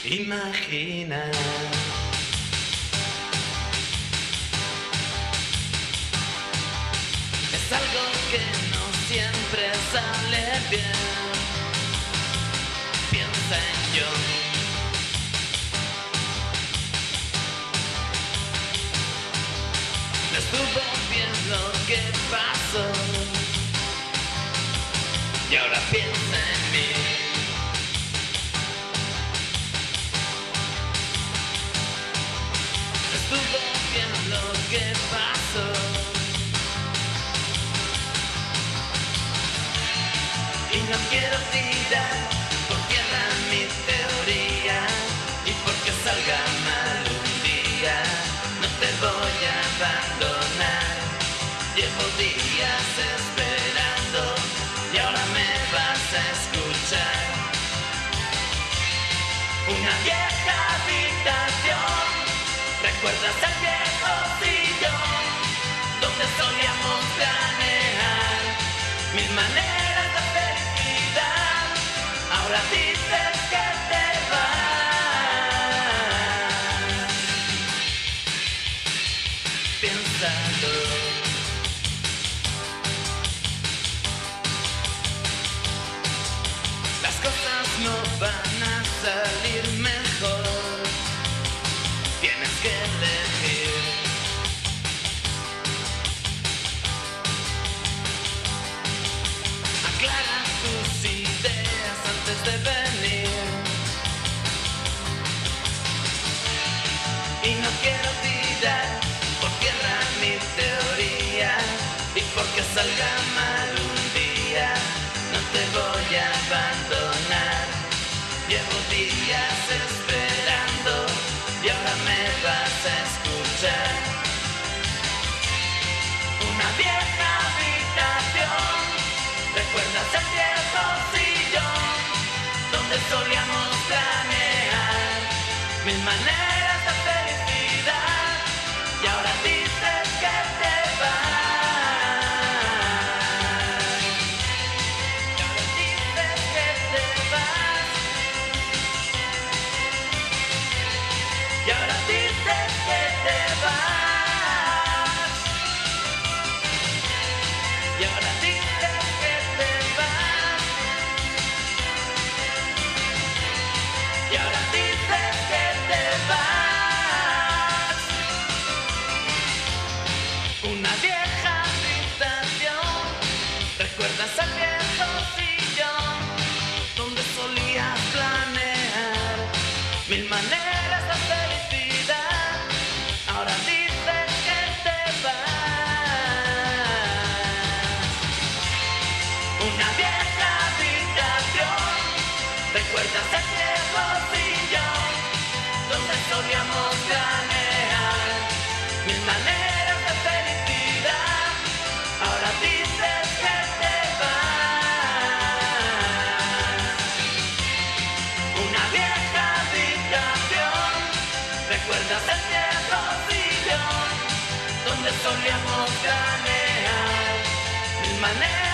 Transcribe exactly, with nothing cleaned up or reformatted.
Imagina es algo que no siempre sale bien. Piensa en yo. No estuvo bien lo que pasó y ahora piensa en mí. Estuvo bien lo que pasó y no quiero tirar por tierra mi teoría, y porque salga mal un día no te voy a abandonar. Llevo días esperando y ahora me vas a escuchar. Una vieja habitación, ¿recuerdas el viejo sillón donde solíamos planear mil maneras de felicidad? Ahora dices que te vas. Piénsalo. Las cosas no van a salir mejor. Tienes que elegir. Aclara tus ideas antes de venir. Y no quiero tirar por tierra mi teoría, y porque salga mal un día no te voy a abandonar. Llevo días esperando y ahora me vas a escuchar. Una vieja habitación, ¿recuerdas el viejo sillón donde solíamos planear mil maneras de felicidad? Y ahora dices que te vas. Y ahora dices que te vas. Y ahora dices que te vas. Y ahora dices que te vas. Y ahora dices que te vas. Una vieja habitación, ¿recuerdas el viejo sillón donde solías planear mil maneras de felicidad? Ahora dices que te vas. Una vieja habitación, ¿recuerdas el viejo sillón donde solíamos planear mil maneras de felicidad? Ahora dices que te vas. Una vieja habitación, ¿recuerdas el viejo sillón donde solíamos planear mil maneras